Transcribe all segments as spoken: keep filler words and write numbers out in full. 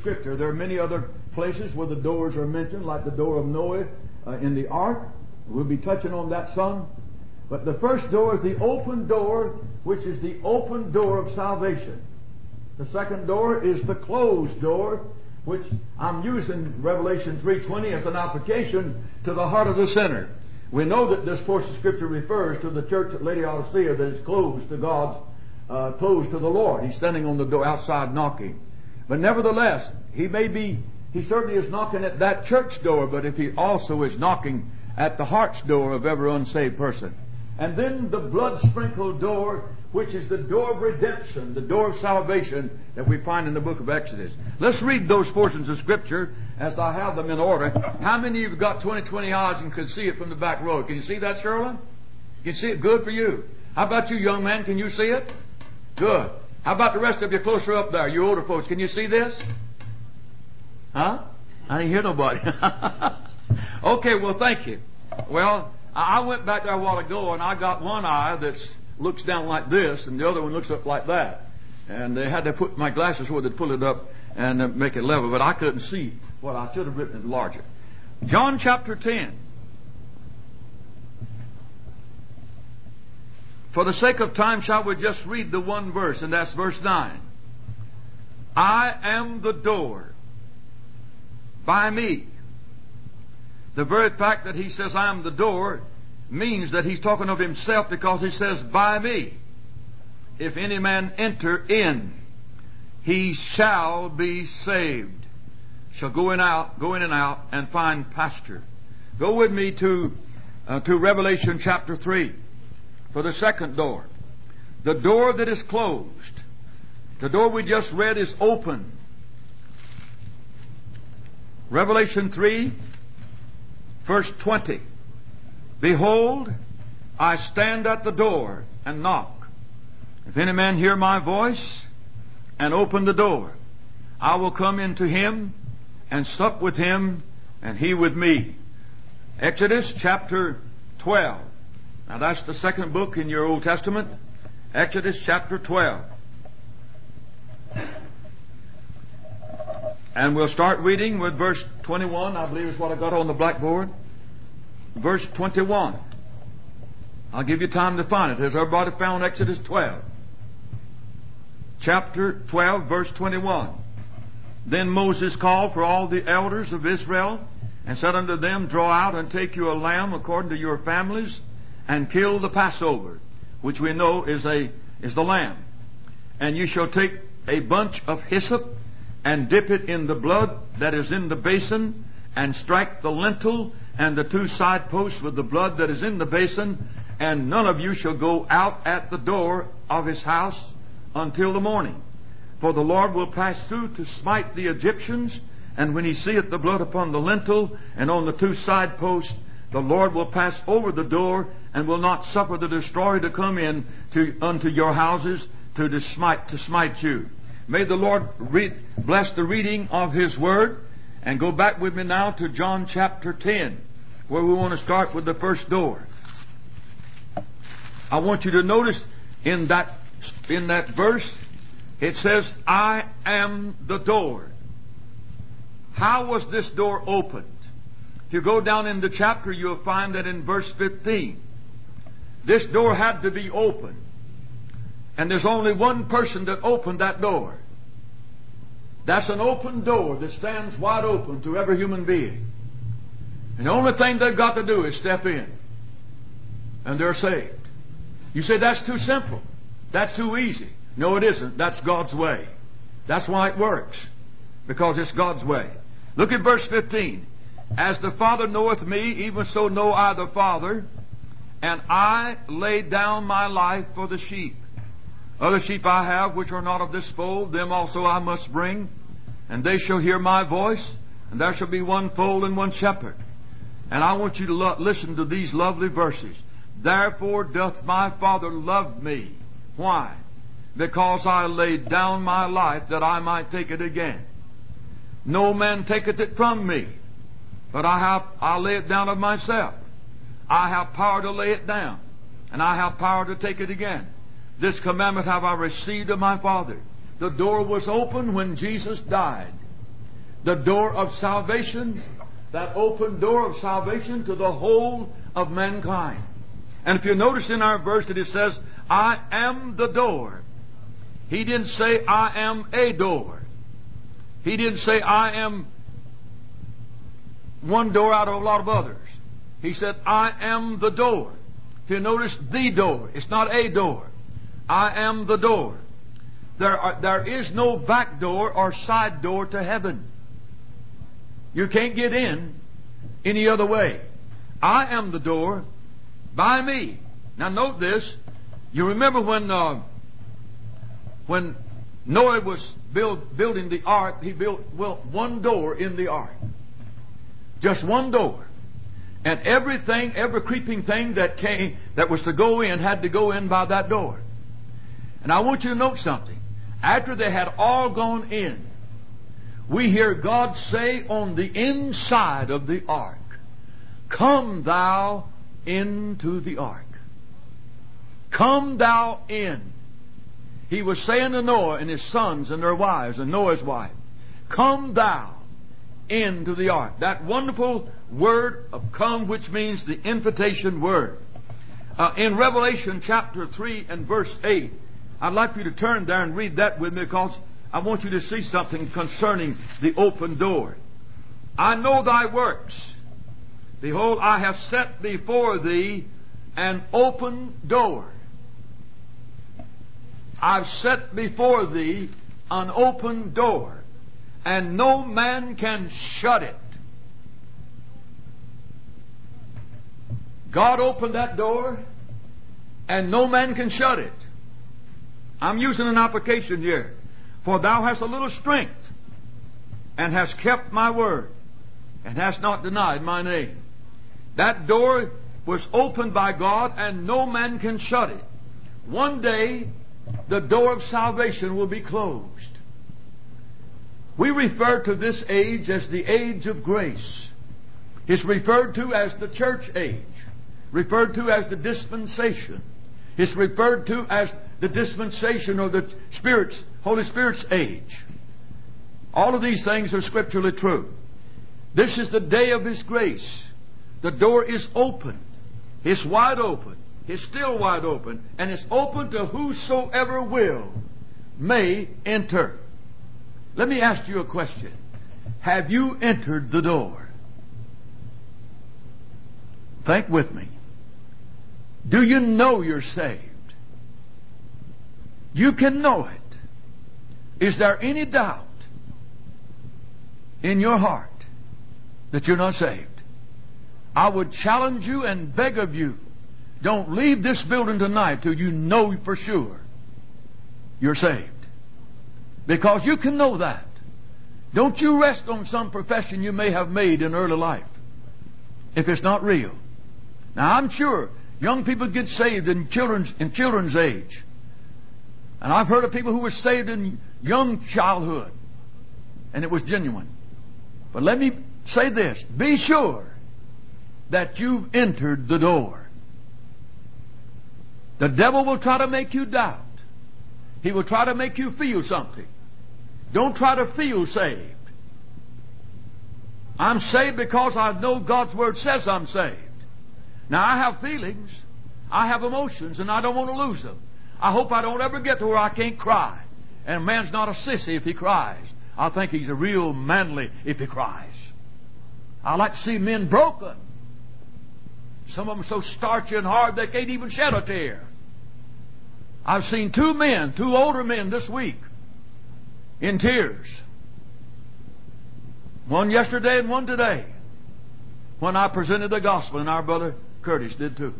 Scripture. There are many other places where the doors are mentioned, like the door of Noah uh, in the ark. We'll be touching on that some. But the first door is the open door, which is the open door of salvation. The second door is the closed door, which I'm using Revelation three twenty as an application to the heart of the sinner. We know that this portion of Scripture refers to the church at Laodicea that is closed to God's, uh, closed to the Lord. He's standing on the door outside knocking. But nevertheless, he may be, he certainly is knocking at that church door, but if he also is knocking at the heart's door of every unsaved person. And then the blood-sprinkled door, which is the door of redemption, the door of salvation that we find in the book of Exodus. Let's read those portions of Scripture as I have them in order. How many of you have got twenty twenty eyes and can see it from the back row? Can you see that, Sherlin? Can you see it? Good for you. How about you, young man? Can you see it? Good. How about the rest of you closer up there? You older folks, can you see this? Huh? I didn't hear nobody. Okay, well, thank you. Well, I went back there a while ago and I got one eye that looks down like this and the other one looks up like that. And they had to put my glasses where they'd pull it up and uh, make it level, but I couldn't see what I should have written it larger. John chapter ten. For the sake of time, shall we just read the one verse, and that's verse nine. I am the door. By me. The very fact that he says, I am the door, means that he's talking of himself because he says, by me. If any man enter in, he shall be saved. Shall go in out, go in and out and find pasture. Go with me to, uh, to Revelation chapter three. For the second door. The door that is closed. The door we just read is open. Revelation three, verse twenty. Behold, I stand at the door and knock. If any man hear my voice and open the door, I will come into him and sup with him and he with me. Exodus chapter twelve. Now that's the second book in your Old Testament. Exodus chapter twelve. And we'll start reading with verse twenty-one. I believe is what I got on the blackboard. Verse twenty-one. I'll give you time to find it. Has everybody found Exodus twelve? Chapter twelve, verse twenty-one. Then Moses called for all the elders of Israel and said unto them, draw out and take you a lamb according to your families, and kill the Passover, which we know is a is the lamb. And you shall take a bunch of hyssop and dip it in the blood that is in the basin, and strike the lintel and the two side posts with the blood that is in the basin, and none of you shall go out at the door of his house until the morning. For the Lord will pass through to smite the Egyptians, and when he seeth the blood upon the lintel and on the two side posts, the Lord will pass over the door and will not suffer the destroyer to come in to, unto your houses to, to, smite, to smite you. May the Lord read, bless the reading of His Word. And go back with me now to John chapter ten, where we want to start with the first door. I want you to notice in that, in that verse, it says, I am the door. How was this door opened? If you go down in the chapter, you'll find that in verse fifteen. This door had to be opened. And there's only one person that opened that door. That's an open door that stands wide open to every human being. And the only thing they've got to do is step in. And they're saved. You say, that's too simple. That's too easy. No, it isn't. That's God's way. That's why it works. Because it's God's way. Look at verse fifteen. As the Father knoweth me, even so know I the Father, and I lay down my life for the sheep. Other sheep I have which are not of this fold, them also I must bring, and they shall hear my voice, and there shall be one fold and one shepherd. And I want you to lo- listen to these lovely verses. Therefore doth my Father love me. Why? Because I laid down my life that I might take it again. No man taketh it from me, but I have I lay it down of myself. I have power to lay it down, and I have power to take it again. This commandment have I received of my Father. The door was open when Jesus died. the door of salvation, that open door of salvation to the whole of mankind. And if you notice in our verse that it says, I am the door. He didn't say, I am a door. He didn't say, I am one door out of a lot of others. He said, I am the door. If you notice, the door. It's not a door. I am the door. There are, there is no back door or side door to heaven. You can't get in any other way. I am the door by me. Now note this. You remember when uh, when Noah was build, building the ark, he built well one door in the ark. Just one door. And everything, every creeping thing that came, that was to go in, had to go in by that door. And I want you to note something. After they had all gone in, we hear God say on the inside of the ark, Come thou into the ark. Come thou in. He was saying to Noah and his sons and their wives and Noah's wife, Come thou into the ark. That wonderful word of come, which means the invitation word. Uh, in Revelation chapter three and verse eight, I'd like you to turn there and read that with me, because I want you to see something concerning the open door. I know thy works. Behold, I have set before thee an open door. I've set before thee an open door, and no man can shut it. God opened that door, and no man can shut it. I'm using an application here. For thou hast a little strength, and hast kept my word, and hast not denied my name. That door was opened by God, and no man can shut it. One day, the door of salvation will be closed. We refer to this age as the age of grace. It's referred to as the church age, referred to as the dispensation. It's referred to as the dispensation or the Spirit's, Holy Spirit's age. All of these things are scripturally true. This is the day of His grace. The door is open. It's wide open. It's still wide open. And it's open to whosoever will may enter. Let me ask you a question. Have you entered the door? Think with me. Do you know you're saved? You can know it. Is there any doubt in your heart that you're not saved? I would challenge you and beg of you, don't leave this building tonight till you know for sure you're saved. Because you can know that. Don't you rest on some profession you may have made in early life, if it's not real. Now I'm sure young people get saved in children's, in children's age. And I've heard of people who were saved in young childhood, and it was genuine. But let me say this. Be sure that you've entered the door. The devil will try to make you doubt. He will try to make you feel something. Don't try to feel saved. I'm saved because I know God's Word says I'm saved. Now I have feelings, I have emotions, and I don't want to lose them. I hope I don't ever get to where I can't cry. And a man's not a sissy if he cries. I think he's a real manly if he cries. I like to see men broken. Some of them so starchy and hard they can't even shed a tear. I've seen two men, two older men this week, in tears. One yesterday and one today, when I presented the gospel, and our brother Curtis did too.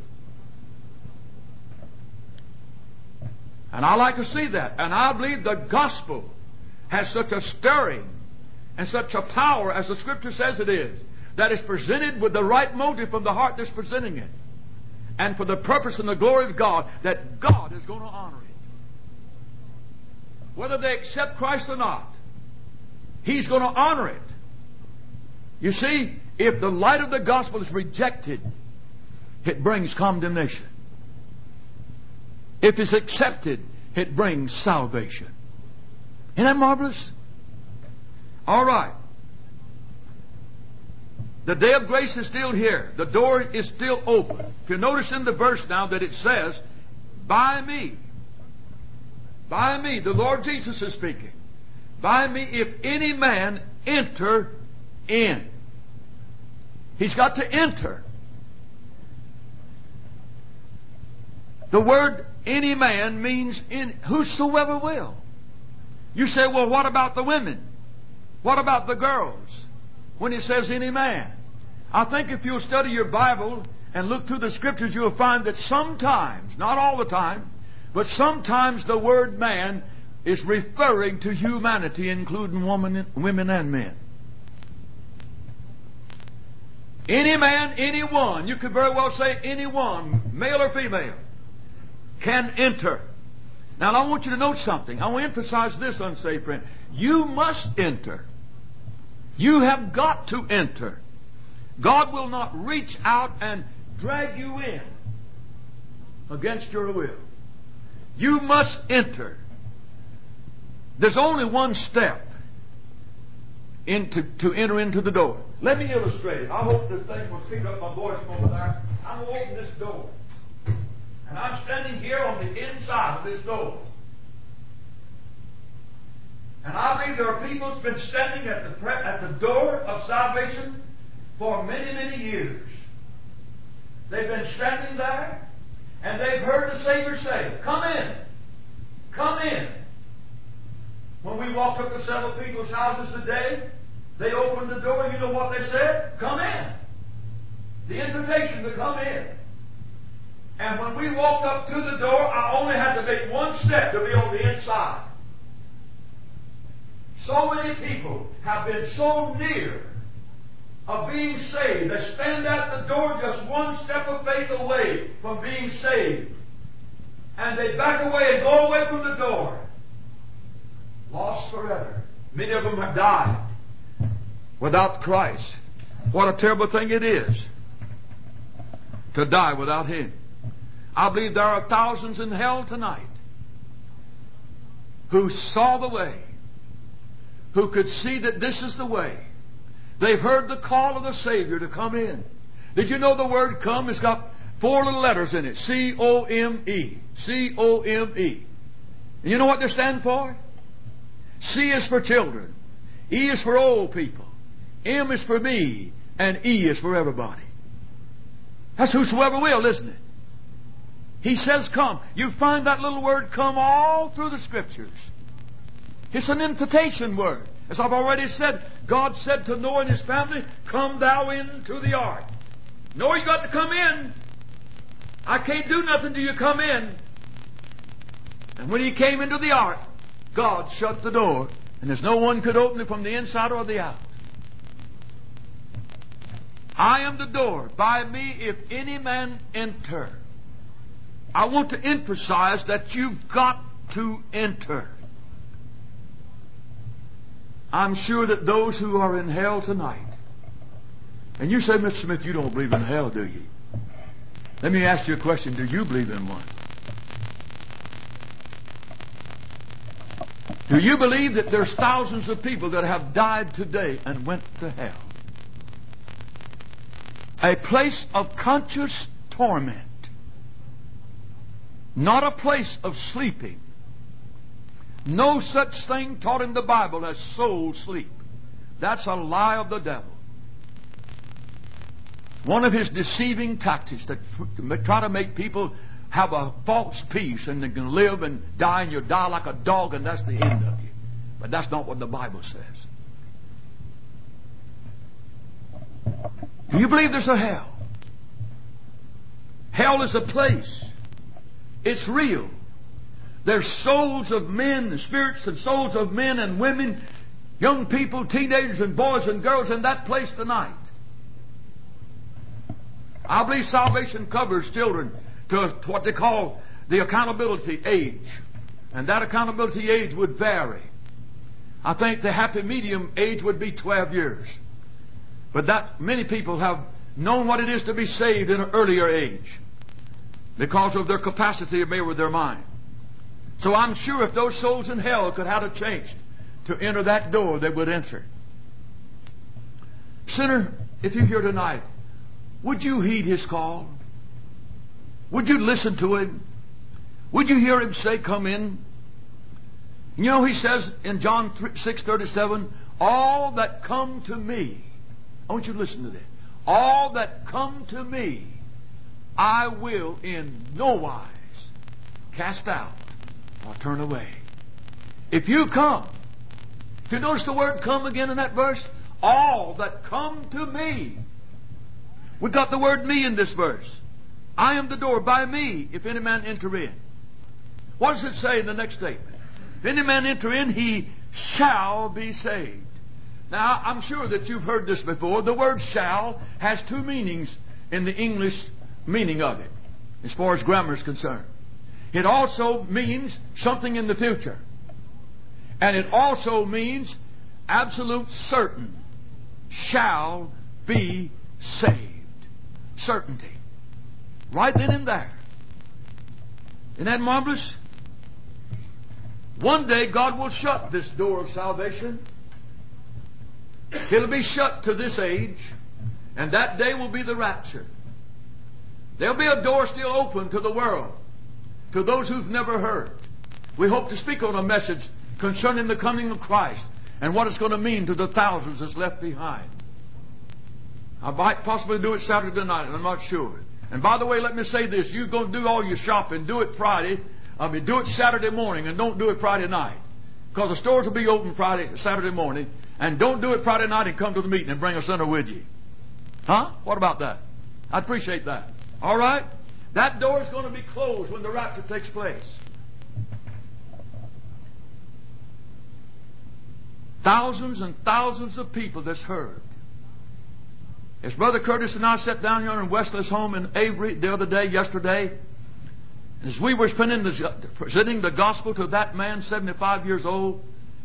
And I like to see that. And I believe the gospel has such a stirring and such a power, as the Scripture says it is, that is presented with the right motive from the heart that's presenting it, and for the purpose and the glory of God, that God is going to honor it. Whether they accept Christ or not, He's going to honor it. You see, if the light of the gospel is rejected, it brings condemnation. If it's accepted, it brings salvation. Isn't that marvelous? All right. The day of grace is still here. The door is still open. If you notice in the verse now that it says, by me. By me. The Lord Jesus is speaking. By me, if any man enter in. He's got to enter. The word any man means in whosoever will. You say, well, what about the women? What about the girls? When it says any man. I think if you'll study your Bible and look through the Scriptures, you'll find that sometimes, not all the time, but sometimes the word man is referring to humanity, including woman, women and men. Any man, anyone, you could very well say anyone, male or female, can enter. Now I want you to note something. I want to emphasize this, unsaved friend. You must enter. You have got to enter. God will not reach out and drag you in against your will. You must enter. There's only one step into, to enter into the door. Let me illustrate it. I hope this thing will pick up my voice from over there. I'm going to open this door. And I'm standing here on the inside of this door. And I believe there are people who've been standing at the, pre- at the door of salvation for many, many years. They've been standing there, and they've heard the Savior say, come in. Come in. When we walked up to several people's houses today, they opened the door, and you know what they said? Come in. The invitation to come in. And when we walked up to the door, I only had to make one step to be on the inside. So many people have been so near of being saved. They stand at the door just one step of faith away from being saved. And they back away and go away from the door. Lost forever. Many of them have died without Christ. What a terrible thing it is to die without Him. I believe there are thousands in hell tonight who saw the way, who could see that this is the way. They've heard the call of the Savior to come in. Did you know the word come has got four little letters in it? C O M E. C O M E. And you know what they stand for? C is for children. E is for old people. M is for me. And E is for everybody. That's whosoever will, isn't it? He says come. You find that little word come all through the Scriptures. It's an invitation word. As I've already said, God said to Noah and his family, come thou into the ark. Noah, you got to come in. I can't do nothing till you come in. And when he came into the ark, God shut the door, and there's no one could open it from the inside or the out. I am the door. By me, if any man enter. I want to emphasize that you've got to enter. I'm sure that those who are in hell tonight, and you say, Mister Smith, you don't believe in hell, do you? Let me ask you a question. Do you believe in one? Do you believe that there's thousands of people that have died today and went to hell? A place of conscious torment. Not a place of sleeping. No such thing taught in the Bible as soul sleep. That's a lie of the devil. One of his deceiving tactics to try to make people have a false peace and they can live and die and you die like a dog and that's the end of you. But that's not what the Bible says. Do you believe there's a hell? Hell is a place. It's real. There's souls of men, the spirits and souls of men and women, young people, teenagers and boys and girls in that place tonight. I believe salvation covers children to what they call the accountability age. And that accountability age would vary. I think the happy medium age would be twelve years. But that many people have known what it is to be saved in an earlier age because of their capacity to bear with their mind. So I'm sure if those souls in hell could have a chance to enter that door, they would enter. Sinner, if you're here tonight, would you heed His call? Would you listen to Him? Would you hear Him say, come in? You know, He says in John six thirty-seven, all that come to me, I want you to listen to this. All that come to me, I will in no wise cast out or turn away. If you come, if you notice the word come again in that verse, all that come to me. We've got the word me in this verse. I am the door. By me, if any man enter in. What does it say in the next statement? If any man enter in, he shall be saved. Now, I'm sure that you've heard this before. The word shall has two meanings in the English meaning of it, as far as grammar is concerned. It also means something in the future. And it also means absolute certain. Shall be saved. Certainty. Right then and there. Isn't that marvelous? One day God will shut this door of salvation. It'll be shut to this age. And that day will be the rapture. There'll be a door still open to the world. To those who've never heard. We hope to speak on a message concerning the coming of Christ and what it's going to mean to the thousands that's left behind. I might possibly do it Saturday night, and I'm not sure. And by the way, let me say this. You're going to do all your shopping. Do it Friday. I mean, do it Saturday morning, and don't do it Friday night. Because the stores will be open Friday, Saturday morning. And don't do it Friday night and come to the meeting and bring a sinner with you. Huh? What about that? I'd appreciate that. All right? That door is going to be closed when the rapture takes place. Thousands and thousands of people that's heard. As Brother Curtis and I sat down here in Wesley's home in Avery the other day, yesterday, as we were presenting the, presenting the gospel to that man, seventy-five years old,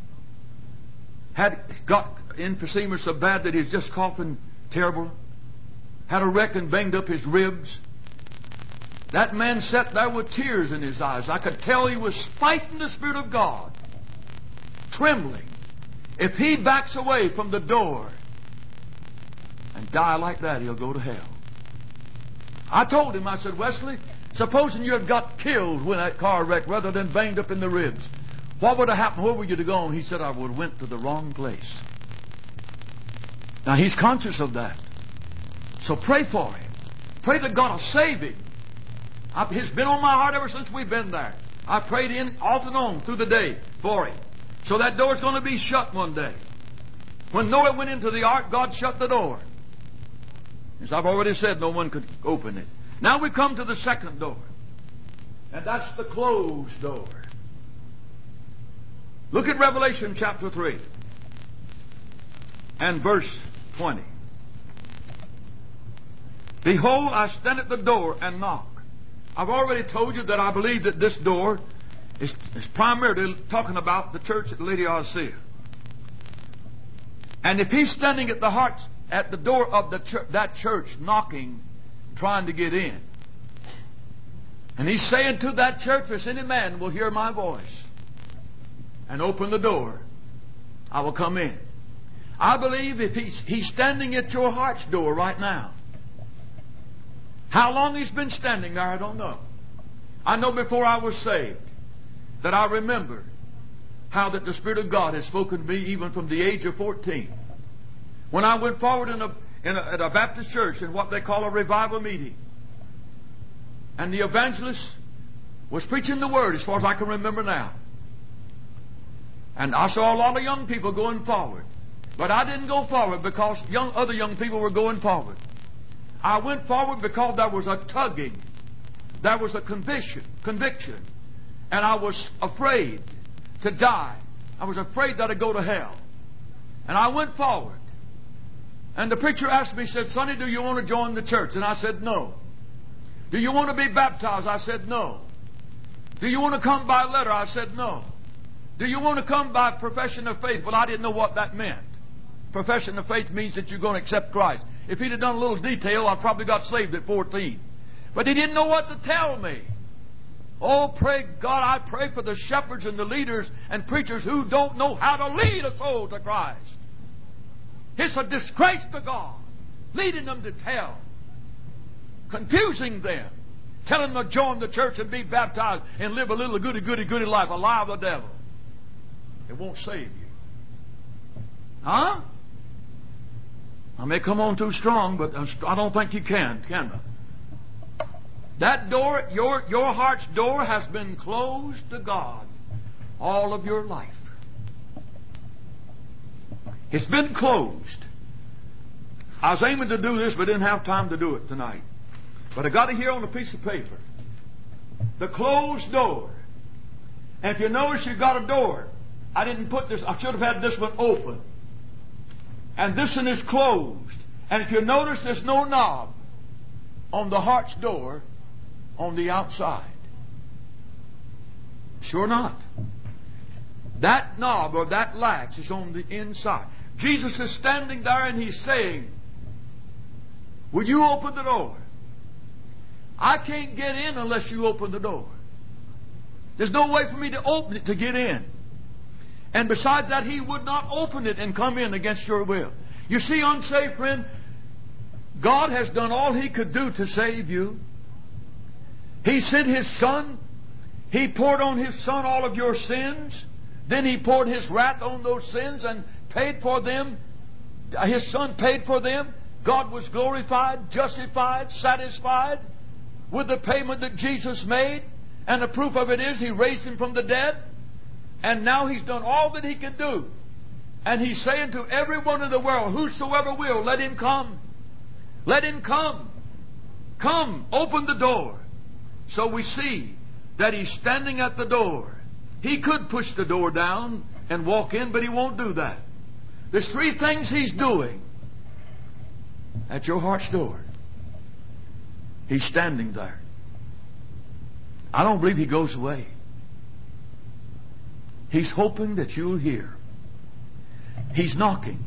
had got emphysema so bad that he's just coughing terrible, had a wreck and banged up his ribs. That man sat there with tears in his eyes. I could tell he was fighting the Spirit of God, trembling. If he backs away from the door and die like that, he'll go to hell. I told him, I said, Wesley, supposing you had got killed when that car wrecked rather than banged up in the ribs, what would have happened? Where would you have gone? He said, I would have went to the wrong place. Now, he's conscious of that. So pray for him. Pray that God will save him. I, it's been on my heart ever since we've been there. I prayed in off and on through the day for him. So that door's going to be shut one day. When Noah went into the ark, God shut the door. As I've already said, no one could open it. Now we come to the second door. And that's the closed door. Look at Revelation chapter three and verse twenty. Behold, I stand at the door and knock. I've already told you that I believe that this door is, is primarily talking about the church at Laodicea. And if he's standing at the heart, at the door of the ch- that church, knocking, trying to get in, and he's saying to that church, if any man will hear my voice and open the door, I will come in. I believe if he's, he's standing at your heart's door right now. How long he's been standing there, I don't know. I know before I was saved that I remember how that the Spirit of God has spoken to me even from the age of fourteen. When I went forward in a, in a, at a Baptist church in what they call a revival meeting. And the evangelist was preaching the Word as far as I can remember now. And I saw a lot of young people going forward. But I didn't go forward because young, other young people were going forward. I went forward because there was a tugging. There was a conviction, conviction. And I was afraid to die. I was afraid that I'd go to hell. And I went forward. And the preacher asked me, he said, Sonny, do you want to join the church? And I said, no. Do you want to be baptized? I said, no. Do you want to come by letter? I said, no. Do you want to come by profession of faith? Well, I didn't know what that meant. Profession of faith means that you're going to accept Christ. If he'd have done a little detail, I probably got saved at fourteen. But he didn't know what to tell me. Oh, pray God, I pray for the shepherds and the leaders and preachers who don't know how to lead a soul to Christ. It's a disgrace to God leading them to hell, confusing them, telling them to join the church and be baptized and live a little goody, goody, goody life, a lie of the devil. It won't save you. Huh? I may come on too strong, but I don't think you can, can I? That door, your, your heart's door has been closed to God all of your life. It's been closed. I was aiming to do this, but didn't have time to do it tonight. But I got it here on a piece of paper. The closed door. And if you notice, you got a door. I didn't put this, I should have had this one open. And this one is closed. And if you notice, there's no knob on the heart's door on the outside. Sure not. That knob or that latch is on the inside. Jesus is standing there and He's saying, will you open the door? I can't get in unless you open the door. There's no way for me to open it to get in. And besides that, He would not open it and come in against your will. You see, unsaved friend, God has done all He could do to save you. He sent His Son. He poured on His Son all of your sins. Then He poured His wrath on those sins and paid for them. His Son paid for them. God was glorified, justified, satisfied with the payment that Jesus made. And the proof of it is He raised Him from the dead. And now He's done all that He could do. And He's saying to everyone in the world, whosoever will, let him come. Let him come. Come, open the door. So we see that He's standing at the door. He could push the door down and walk in, but He won't do that. There's three things He's doing at your heart's door. He's standing there. I don't believe He goes away. He's hoping that you'll hear. He's knocking.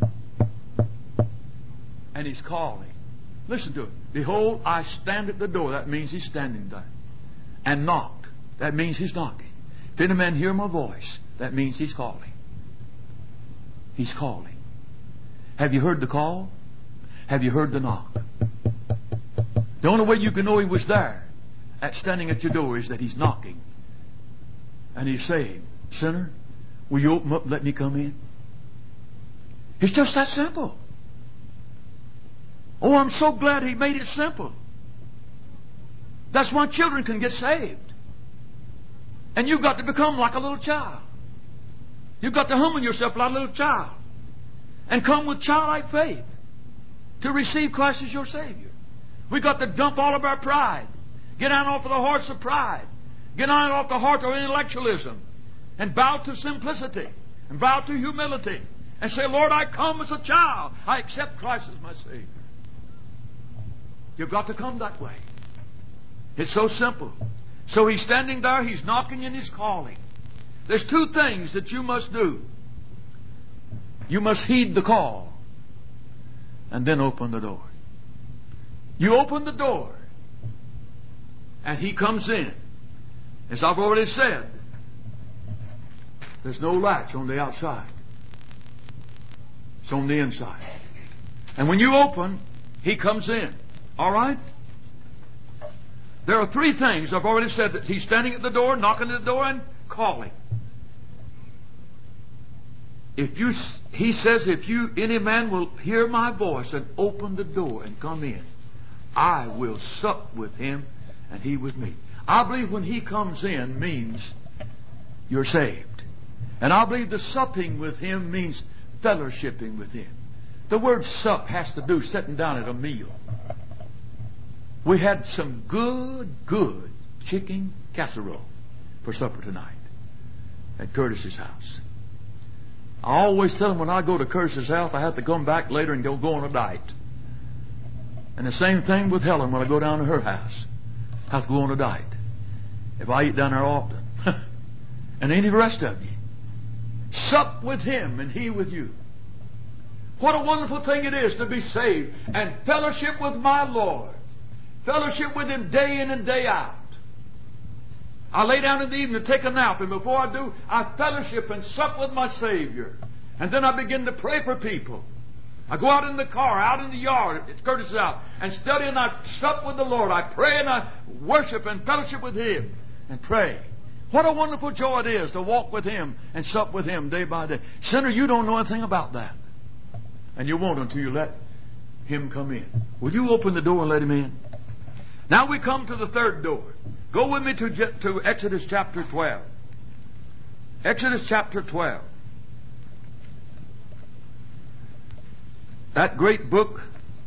And He's calling. Listen to it. Behold, I stand at the door. That means He's standing there. And knock. That means He's knocking. If any man hear my voice, that means He's calling. He's calling. Have you heard the call? Have you heard the knock? The only way you can know He was there, at standing at your door, is that He's knocking. And He's saying, sinner, will you open up and let me come in? It's just that simple. Oh, I'm so glad He made it simple. That's why children can get saved. And you've got to become like a little child. You've got to humble yourself like a little child. And come with childlike faith to receive Christ as your Savior. We've got to dump all of our pride. Get out off of the horse of pride. Get out off the horse of intellectualism. And bow to simplicity. And bow to humility. And say, Lord, I come as a child. I accept Christ as my Savior. You've got to come that way. It's so simple. So He's standing there, He's knocking, and He's calling. There's two things that you must do. You must heed the call. And then open the door. You open the door. And He comes in. As I've already said, there's no latch on the outside. It's on the inside. And when you open, He comes in. All right? There are three things. I've already said that He's standing at the door, knocking at the door, and calling. If you, He says, if you, any man will hear my voice and open the door and come in, I will sup with him and he with me. I believe when He comes in means you're saved. And I believe the supping with Him means fellowshipping with Him. The word sup has to do sitting down at a meal. We had some good, good chicken casserole for supper tonight at Curtis's house. I always tell them when I go to Curtis's house, I have to come back later and go, go on a diet. And the same thing with Helen when I go down to her house. I have to go on a diet. If I eat down there often. And any of the rest of you. Sup with Him and He with you. What a wonderful thing it is to be saved and fellowship with my Lord. Fellowship with Him day in and day out. I lay down in the evening to take a nap, and before I do, I fellowship and sup with my Savior. And then I begin to pray for people. I go out in the car, out in the yard, it's Curtis' house, and study and I sup with the Lord. I pray and I worship and fellowship with Him and pray. What a wonderful joy it is to walk with Him and sup with Him day by day. Sinner, you don't know anything about that. And you won't until you let Him come in. Will you open the door and let Him in? Now we come to the third door. Go with me to, to Exodus chapter twelve. Exodus chapter twelve. That great book.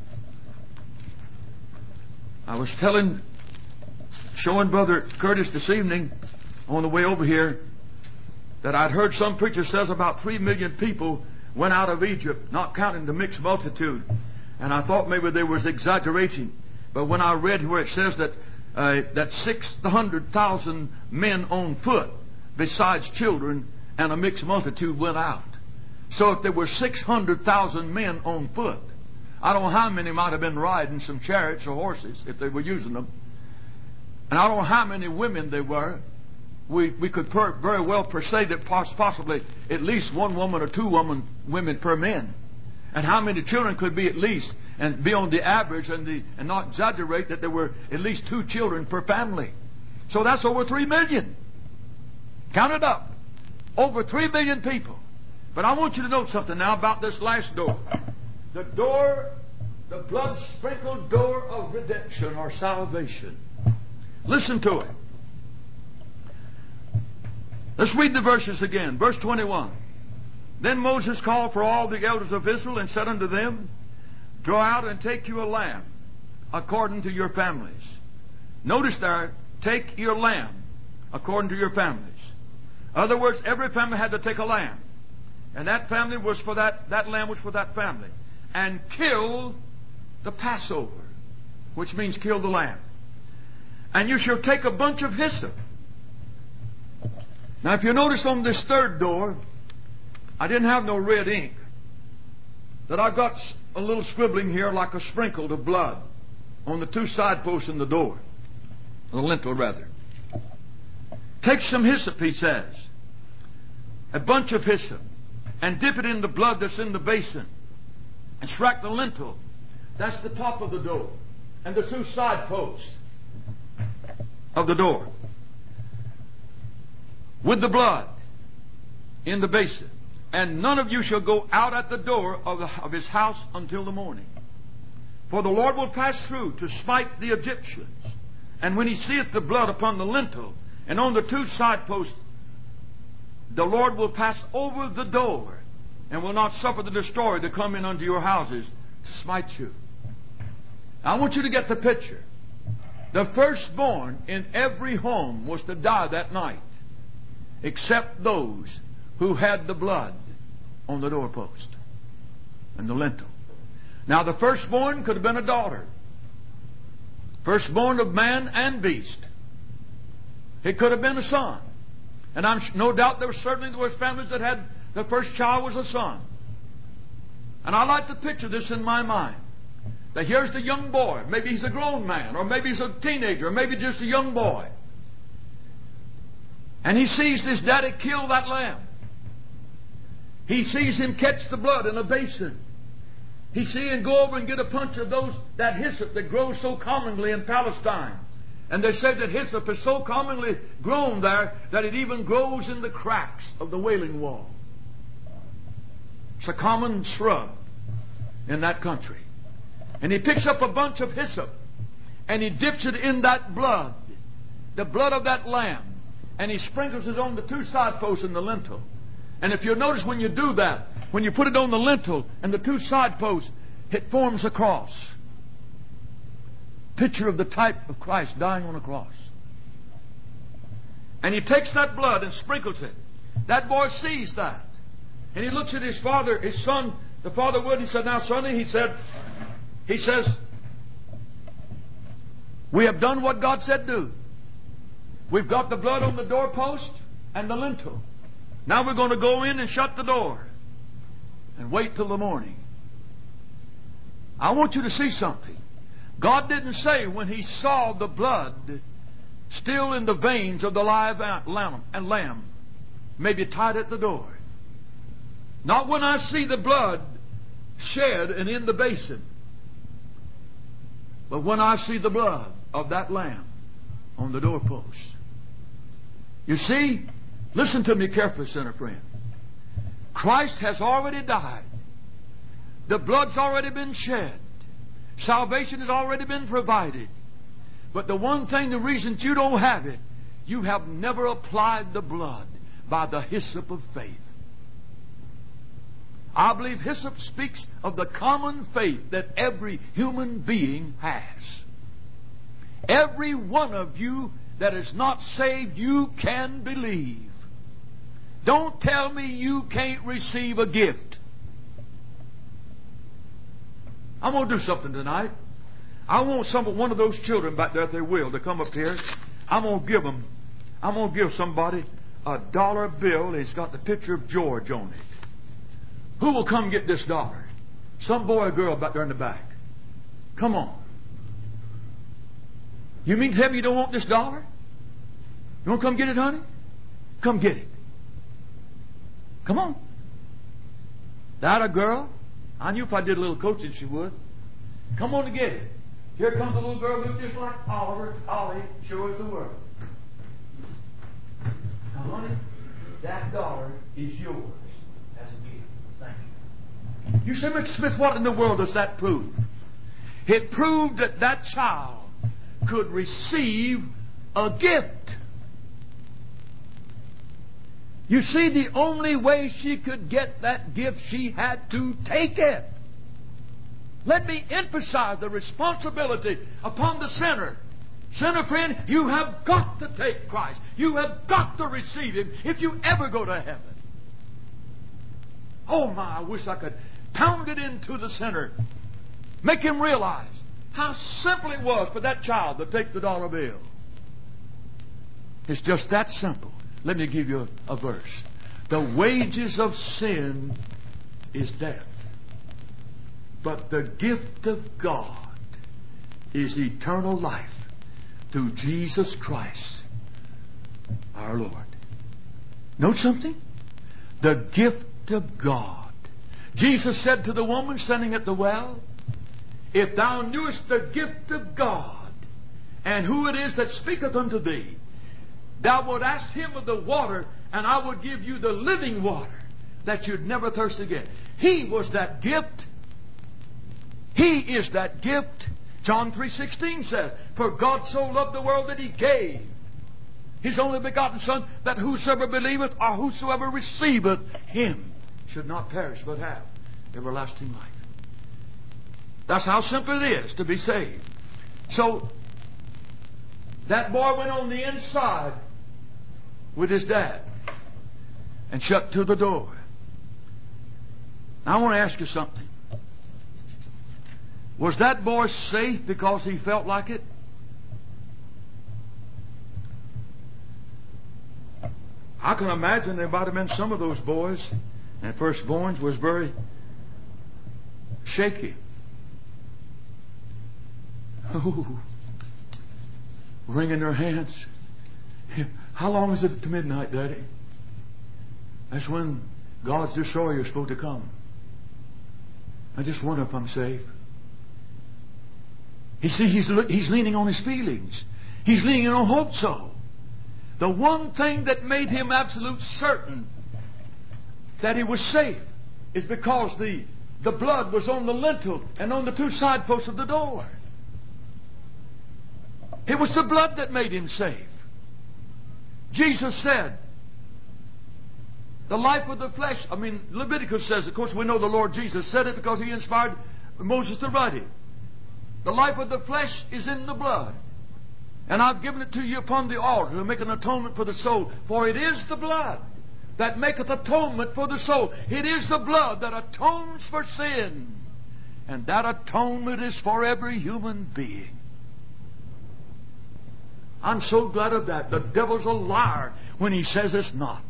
I was telling, showing Brother Curtis this evening on the way over here that I'd heard some preacher says about three million people went out of Egypt, not counting the mixed multitude. And I thought maybe they was exaggerating. But when I read where it says that uh, that six hundred thousand men on foot, besides children, and a mixed multitude went out. So if there were six hundred thousand men on foot, I don't know how many might have been riding some chariots or horses if they were using them. And I don't know how many women there were. We we could per, very well per se that possibly at least one woman or two woman, women per man. And how many children could be at least, and be on the average, and the and not exaggerate that there were at least two children per family. So that's over three million. Count it up. Over three million people. But I want you to note something now about this last door. The door, the blood-sprinkled door of redemption or salvation. Listen to it. Let's read the verses again. Verse twenty-one. Then Moses called for all the elders of Israel and said unto them, Draw out and take you a lamb according to your families. Notice there, take your lamb according to your families. In other words, every family had to take a lamb. And that family was for that, that lamb was for that family. And kill the Passover, which means kill the lamb. And you shall take a bunch of hyssop. Now if you notice on this third door, I didn't have no red ink. That I've got a little scribbling here like a sprinkle of blood on the two side posts in the door. The lintel rather. Take some hyssop, he says. A bunch of hyssop. And dip it in the blood that's in the basin. And strike the lintel. That's the top of the door. And the two side posts of the door. With the blood in the basin. And none of you shall go out at the door of, the, of his house until the morning. For the Lord will pass through to smite the Egyptians. And when he seeth the blood upon the lintel and on the two side posts, the Lord will pass over the door and will not suffer the destroyer to come in unto your houses to smite you. Now, I want you to get the picture. The firstborn in every home was to die that night, except those who had the blood on the doorpost and the lintel. Now, the firstborn could have been a daughter. Firstborn of man and beast. It could have been a son. And I'm no doubt there was certainly there was families that had the first child was a son. And I like to picture this in my mind. That here's the young boy. Maybe he's a grown man, or maybe he's a teenager, or maybe just a young boy. And he sees his daddy kill that lamb. He sees him catch the blood in a basin. He sees him go over and get a bunch of those that hyssop that grows so commonly in Palestine. And they said that hyssop is so commonly grown there that it even grows in the cracks of the Wailing Wall. It's a common shrub in that country. And he picks up a bunch of hyssop and he dips it in that blood, the blood of that lamb, and he sprinkles it on the two side posts in the lintel. And if you'll notice when you do that, when you put it on the lintel and the two side posts, it forms a cross. Picture of the type of Christ dying on a cross. And he takes that blood and sprinkles it. That boy sees that. And he looks at his father, his son, the father would, he said, now sonny, he said, he says, we have done what God said do. We've got the blood on the doorpost and the lintel. Now we're going to go in and shut the door and wait till the morning. I want you to see something. God didn't say when He saw the blood still in the veins of the live lamb and lamb, maybe tied at the door. Not when I see the blood shed and in the basin. But when I see the blood of that lamb on the doorpost, you see, listen to me carefully, sinner friend. Christ has already died. The blood's already been shed. Salvation has already been provided. But the one thing, the reason you don't have it, you have never applied the blood by the hyssop of faith. I believe hyssop speaks of the common faith that every human being has. Every one of you that is not saved, you can believe. Don't tell me you can't receive a gift. I'm going to do something tonight. I want some one of those children back there, if they will, to come up here. I'm going to give them, I'm going to give somebody a dollar bill. It's got the picture of George on it. Who will come get this dollar? Some boy or girl back there in the back. Come on. You mean to tell me you don't want this dollar? You want to come get it, honey? Come get it. Come on. That a girl? I knew if I did a little coaching she would. Come on to get it. Here comes a little girl who looks just like Oliver. Ollie, show us the world. Now, honey, that dollar is yours as a gift. Thank you. You say, Mister Smith, what in the world does that prove? It proved that that child could receive a gift. You see, the only way she could get that gift, she had to take it. Let me emphasize the responsibility upon the sinner. Sinner friend, you have got to take Christ. You have got to receive Him if you ever go to heaven. Oh my, I wish I could pound it into the sinner. Make him realize how simple it was for that child to take the dollar bill. It's just that simple. Let me give you a, a verse. The wages of sin is death. But the gift of God is eternal life through Jesus Christ our Lord. Note something? The gift of God. Jesus said to the woman standing at the well, if thou knewest the gift of God, and who it is that speaketh unto thee, thou would ask Him of the water, and I would give you the living water, that you'd never thirst again. He was that gift. He is that gift. John three sixteen says, for God so loved the world that He gave His only begotten Son, that whosoever believeth or whosoever receiveth Him should not perish but have everlasting life. That's how simple it is to be saved. So, that boy went on the inside with his dad and shut to the door. Now I want to ask you something. Was that boy safe because he felt like it? I can imagine there might have been some of those boys and firstborns was very shaky. Oh, wringing their hands. How long is it to midnight, Daddy? That's when God's destroyer is supposed to come. I just wonder if I'm safe. You see, he's, he's leaning on his feelings. He's leaning on hope so. The one thing that made him absolute certain that he was safe is because the, the blood was on the lintel and on the two side posts of the door. It was the blood that made him safe. Jesus said, the life of the flesh, I mean, Leviticus says, of course we know the Lord Jesus said it because He inspired Moses to write it. The life of the flesh is in the blood. And I've given it to you upon the altar to make an atonement for the soul. For it is the blood that maketh atonement for the soul. It is the blood that atones for sin. And that atonement is for every human being. I'm so glad of that. The devil's a liar when he says it's not.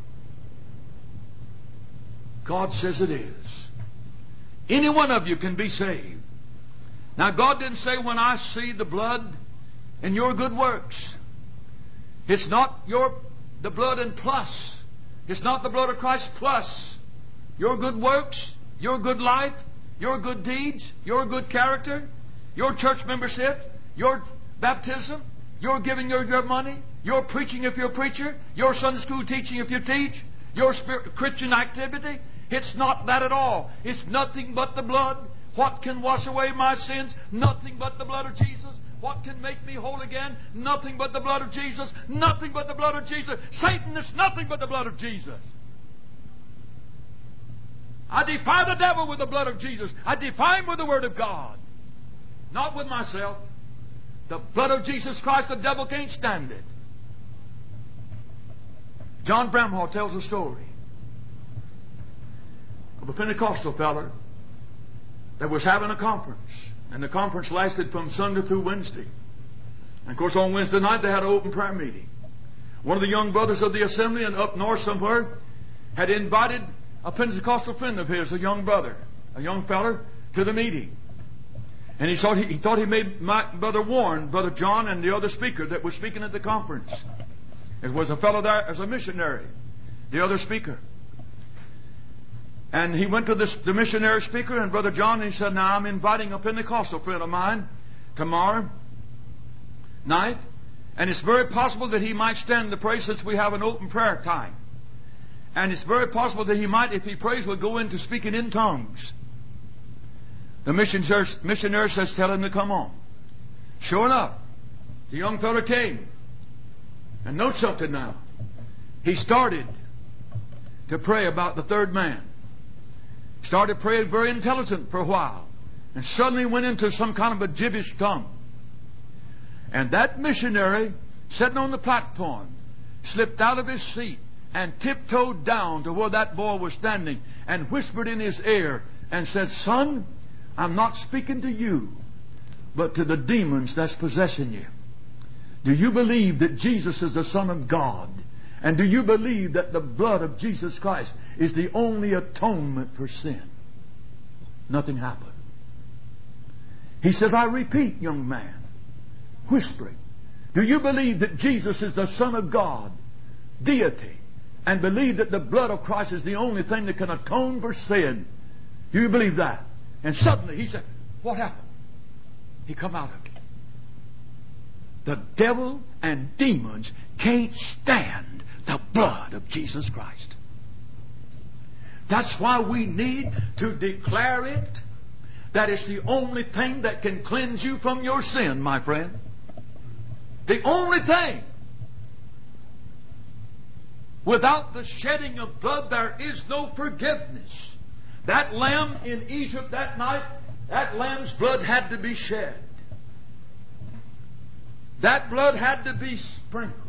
God says it is. Any one of you can be saved. Now, God didn't say, when I see the blood in your good works. It's not your the blood in plus. It's not the blood of Christ plus your good works, your good life. your good deeds, your good character, your church membership, your baptism, your giving of your money, your preaching if you're a preacher, your Sunday school teaching if you teach, your spirit, Christian activity. It's not that at all. It's nothing but the blood. What can wash away my sins? Nothing but the blood of Jesus. What can make me whole again? Nothing but the blood of Jesus. Nothing but the blood of Jesus. Satan is nothing but the blood of Jesus. I defy the devil with the blood of Jesus. I defy him with the Word of God. Not with myself. The blood of Jesus Christ, the devil can't stand it. John Bramhall tells a story of a Pentecostal feller that was having a conference. And the conference lasted from Sunday through Wednesday. And of course on Wednesday night they had an open prayer meeting. One of the young brothers of the assembly and up north somewhere had invited a Pentecostal friend of his, a young brother, a young feller, to the meeting. And he thought he, he thought he made my brother Warren, Brother John, and the other speaker that was speaking at the conference. It was a fellow there as a missionary, the other speaker. And he went to this, the missionary speaker and Brother John, and he said, now I'm inviting a Pentecostal friend of mine tomorrow night. And it's very possible that he might stand to pray since we have an open prayer time. And it's very possible that he might, if he prays, will go into speaking in tongues. The missionary, missionary says, tell him to come on. Sure enough, the young fellow came. And note something now. He started to pray about the third man. Started praying very intelligent for a while. And suddenly went into some kind of a gibberish tongue. And that missionary, sitting on the platform, slipped out of his seat and tiptoed down to where that boy was standing and whispered in his ear and said, son, I'm not speaking to you, but to the demons that's possessing you. Do you believe that Jesus is the Son of God? And do you believe that the blood of Jesus Christ is the only atonement for sin? Nothing happened. He says, I repeat, young man, whispering, do you believe that Jesus is the Son of God, deity, and believe that the blood of Christ is the only thing that can atone for sin? Do you believe that? And suddenly he said, what happened? He come out of it. The devil and demons can't stand the blood of Jesus Christ. That's why we need to declare it, that it's the only thing that can cleanse you from your sin, my friend. The only thing. Without the shedding of blood, there is no forgiveness. That lamb in Egypt that night, that lamb's blood had to be shed. That blood had to be sprinkled.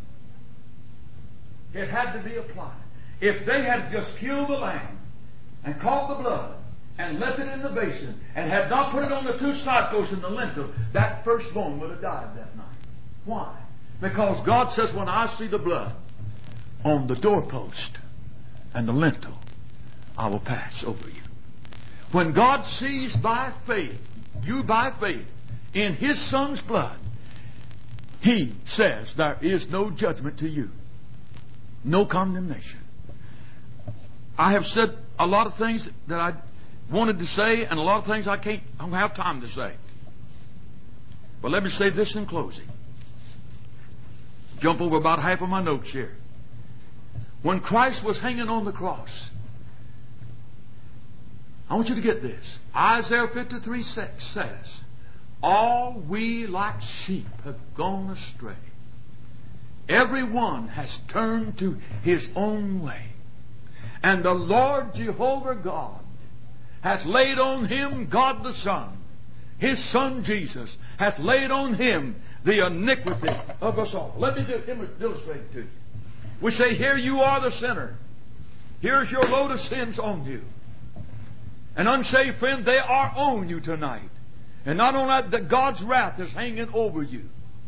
It had to be applied. If they had just killed the lamb and caught the blood and left it in the basin and had not put it on the two side posts in the lintel, that firstborn would have died that night. Why? Because God says, when I see the blood on the doorpost and the lintel, I will pass over you. When God sees by faith, you by faith, in His Son's blood, He says there is no judgment to you. No condemnation. I have said a lot of things that I wanted to say and a lot of things I can't, I don't have time to say. But let me say this in closing. Jump over about half of my notes here. When Christ was hanging on the cross, I want you to get this. Isaiah fifty-three six says, all we like sheep have gone astray. Everyone has turned to his own way. And the Lord Jehovah God hath laid on Him, God the Son, His Son Jesus, hath laid on Him the iniquity of us all. Let me do, illustrate it to you. We say, here you are the sinner. Here's your load of sins on you. An unsaved friend, they are on you tonight. And not only that, that God's wrath is hanging over you.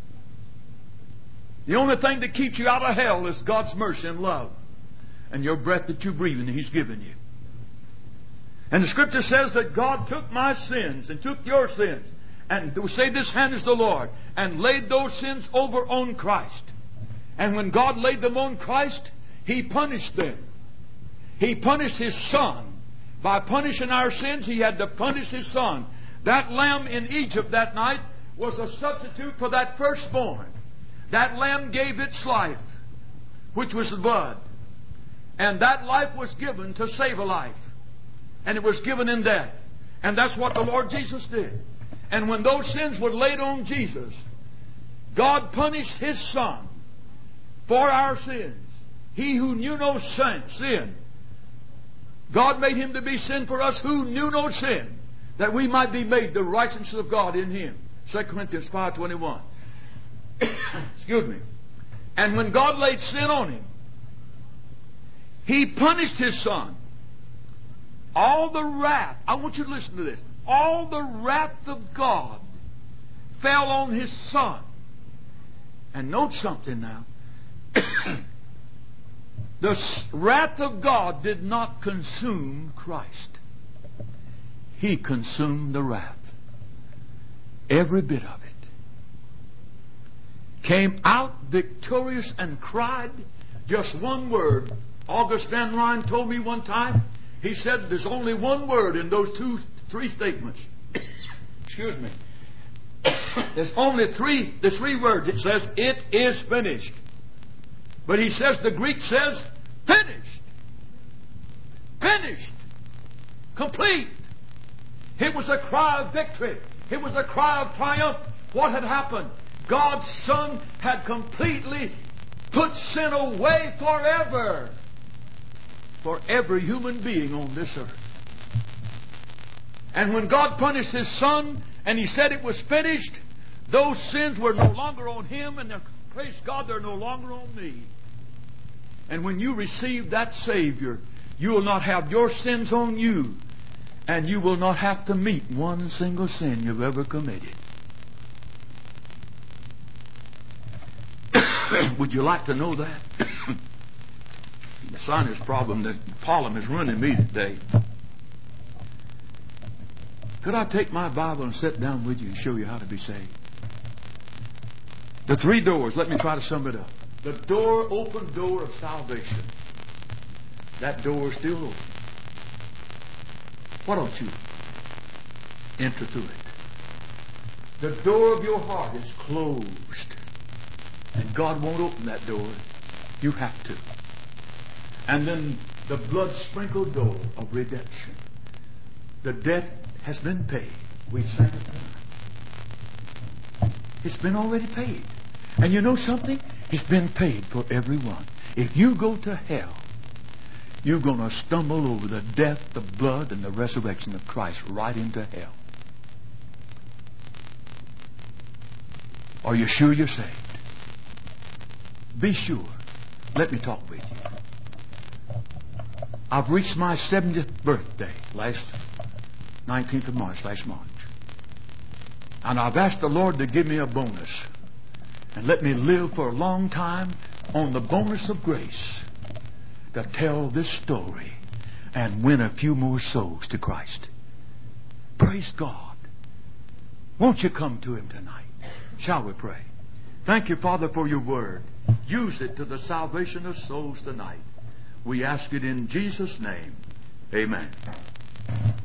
The only thing that keeps you out of hell is God's mercy and love. And your breath that you breathe and He's given you. And the Scripture says that God took my sins and took your sins. And we say this hand is the Lord. And laid those sins over on Christ. And when God laid them on Christ, He punished them. He punished His Son By punishing our sins, He had to punish His Son. That lamb in Egypt that night was a substitute for that firstborn. That lamb gave its life, which was the blood. And that life was given to save a life. And it was given in death. And that's what the Lord Jesus did. And when those sins were laid on Jesus, God punished His Son for our sins. He who knew no sin, sin. God made Him to be sin for us who knew no sin, that we might be made the righteousness of God in Him. Second Corinthians five twenty-one. Excuse me. And when God laid sin on Him, He punished His Son. All the wrath, I want you to listen to this. All the wrath of God fell on His Son. And note something now. The wrath of God did not consume Christ. He consumed the wrath. Every bit of it. Came out victorious and cried just one word. Augustine Ryan told me one time, he said there's only one word in those two, three statements. Excuse me. There's only three, the three words. It says, it is finished. But he says, the Greek says, finished. Finished. Complete. It was a cry of victory. It was a cry of triumph. What had happened? God's Son had completely put sin away forever. For every human being on this earth. And when God punished His Son and He said it was finished, those sins were no longer on Him, and praise God, they're no longer on me. And when you receive that Savior, you will not have your sins on you, and you will not have to meet one single sin you've ever committed. Would you like to know that? The sinus problem, the pollen is running me today. Could I take my Bible and sit down with you and show you how to be saved? The three doors, let me try to sum it up. The door, open door of salvation. That door is still open. Why don't you enter through it? The door of your heart is closed. And God won't open that door. You have to. And then the blood-sprinkled door of redemption. The debt has been paid. We sang it tonight. It's been already paid. And you know something? It's been paid for everyone. If you go to hell, you're going to stumble over the death, the blood, and the resurrection of Christ right into hell. Are you sure you're saved? Be sure. Let me talk with you. I've reached my seventieth birthday last nineteenth of March, last March. And I've asked the Lord to give me a bonus and let me live for a long time on the bonus of grace to tell this story and win a few more souls to Christ. Praise God. Won't you come to Him tonight? Shall we pray? Thank you, Father, for your word. Use it to the salvation of souls tonight. We ask it in Jesus' name. Amen.